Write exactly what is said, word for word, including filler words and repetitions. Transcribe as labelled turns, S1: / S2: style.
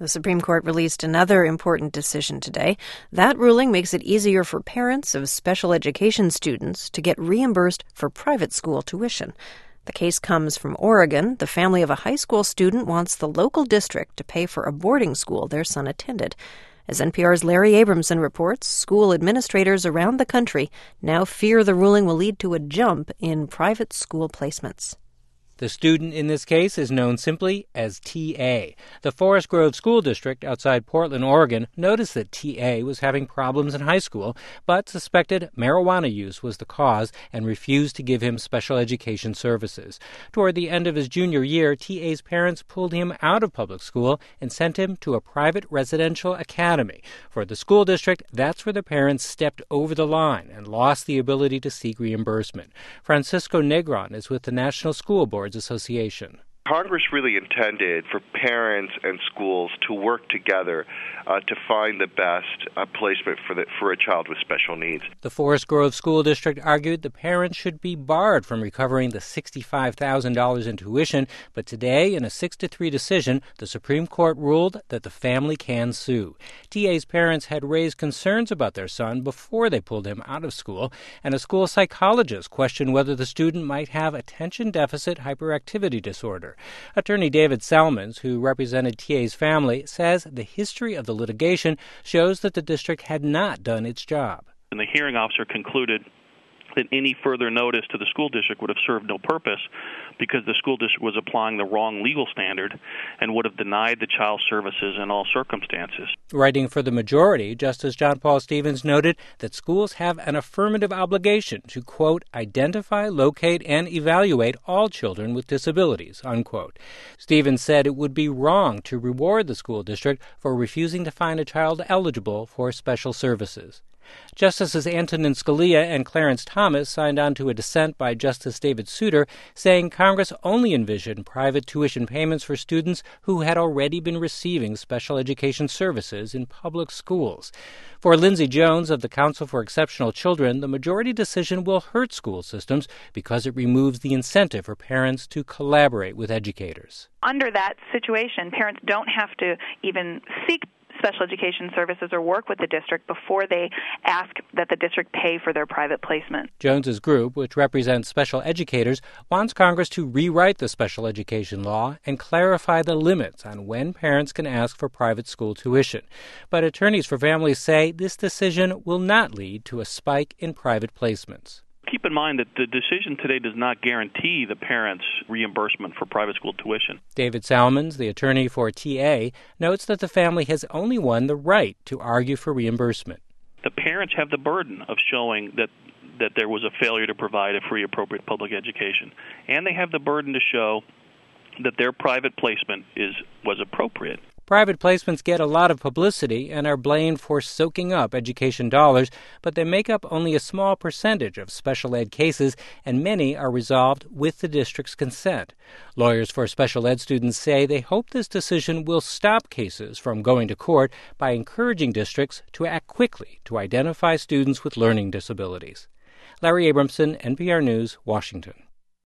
S1: The Supreme Court released another important decision today. That ruling makes it easier for parents of special education students to get reimbursed for private school tuition. The case comes from Oregon. The family of a high school student wants the local district to pay for a boarding school their son attended. As N P R's Larry Abramson reports, school administrators around the country now fear the ruling will lead to a jump in private school placements.
S2: The student in this case is known simply as T A. The Forest Grove School District outside Portland, Oregon, noticed that T A was having problems in high school, but suspected marijuana use was the cause and refused to give him special education services. Toward the end of his junior year, T A's parents pulled him out of public school and sent him to a private residential academy. For the school district, that's where the parents stepped over the line and lost the ability to seek reimbursement. Francisco Negron is with the National School Board Association.
S3: Congress really intended for parents and schools to work together uh, to find the best uh, placement for the, for a child with special needs.
S2: The Forest Grove School District argued the parents should be barred from recovering the sixty-five thousand dollars in tuition, but today, in a six to three decision, the Supreme Court ruled that the family can sue. T A's parents had raised concerns about their son before they pulled him out of school, and a school psychologist questioned whether the student might have attention deficit hyperactivity disorder. Attorney David Salmons, who represented T A's family, says the history of the litigation shows that the district had not done its job.
S4: And the hearing officer concluded that any further notice to the school district would have served no purpose because the school district was applying the wrong legal standard and would have denied the child services in all circumstances.
S2: Writing for the majority, Justice John Paul Stevens noted that schools have an affirmative obligation to, quote, identify, locate, and evaluate all children with disabilities, unquote. Stevens said it would be wrong to reward the school district for refusing to find a child eligible for special services. Justices Antonin Scalia and Clarence Thomas signed on to a dissent by Justice David Souter, saying Congress only envisioned private tuition payments for students who had already been receiving special education services in public schools. For Lindsay Jones of the Council for Exceptional Children, the majority decision will hurt school systems because it removes the incentive for parents to collaborate with educators.
S5: Under that situation, parents don't have to even seek special education services or work with the district before they ask that the district pay for their private placement.
S2: Jones's group, which represents special educators, wants Congress to rewrite the special education law and clarify the limits on when parents can ask for private school tuition. But attorneys for families say this decision will not lead to a spike in private placements.
S4: Keep in mind that the decision today does not guarantee the parents reimbursement for private school tuition.
S2: David Salmons, the attorney for T A, notes that the family has only won the right to argue for reimbursement.
S4: The parents have the burden of showing that that there was a failure to provide a free, appropriate public education, and they have the burden to show that their private placement is was appropriate.
S2: Private placements get a lot of publicity and are blamed for soaking up education dollars, but they make up only a small percentage of special ed cases, and many are resolved with the district's consent. Lawyers for special ed students say they hope this decision will stop cases from going to court by encouraging districts to act quickly to identify students with learning disabilities. Larry Abramson, N P R News, Washington.